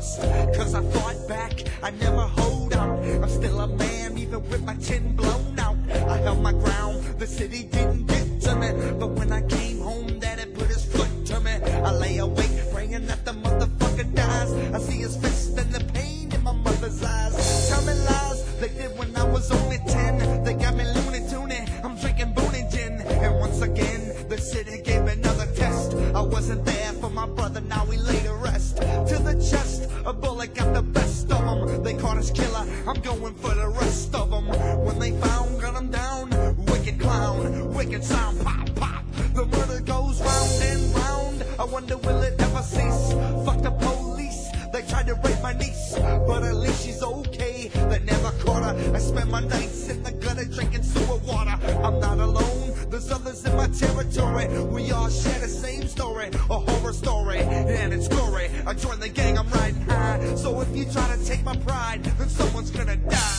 lost, cause I fought back, I never hold out. I'm still a man even with my chin blown out. I held my ground, the city didn't get to me, but when I came home daddy put his foot to me. I lay awake praying that the motherfucker dies. I see his fist and the pain in my mother's eyes. Tell me lies they did when I was only 10. They got me loony toony, I'm drinking Booney gin. And once again the city gave me another test. I wasn't there for my brother, now he lay to rest. To the chest, a bullet got the best of them. They caught his killer, I'm going for the rest of them. When they found, got him down, wicked clown, wicked sound, pop, pop. The murder goes round and round, I wonder will it ever cease? Fuck the police, they tried to rape my niece, but at least she's okay, they never caught her. I spend my nights in the gutter drinking sewer water. I'm not alone, there's others in my territory. We all share the same story, a horror story, and it's gory. I joined the gang, I'm riding high, so if you try to take my pride, then someone's gonna die.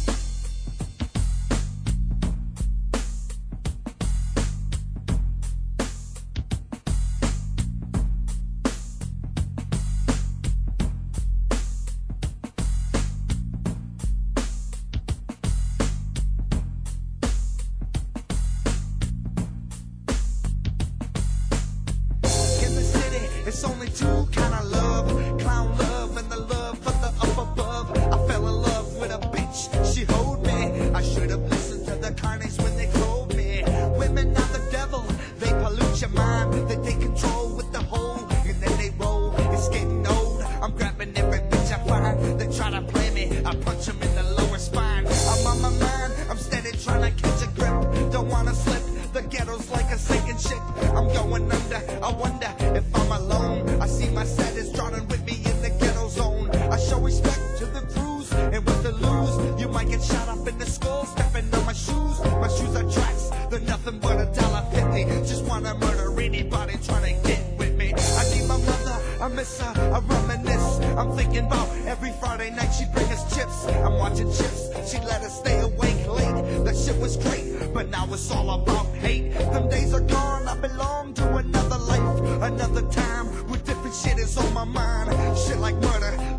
It's only two kind of love, clown love and the love for the up above. I fell in love with a bitch, she hold me. I should have listened to the carnies when they clothed me. Women are the devil, they pollute your mind, that they control with the hole, and then they roll. It's getting old, I'm grabbing every bitch I find. They try to play me, I punch them in the lower spine. I'm on my mind, I'm steady trying to catch a grip. Don't wanna slip, the ghetto's like a sinking ship. I'm going under, I wonder if I'm alone. I see my sadness drowning with me in the ghetto zone. I show respect to the crews, and with the lose, you might get shot up in the skull, stepping on my shoes. My shoes are tracks, they're nothing but $1.50. Just wanna murder anybody trying to get with me. I need my mother, I miss her, I reminisce. I'm thinking about every Friday night she'd bring us chips. I'm watching chips, she'd let us stay awake late. That shit was great, but now it's all about hate. Them days are gone, I belong to another life, another time, with different shit is on my mind. Shit like murder,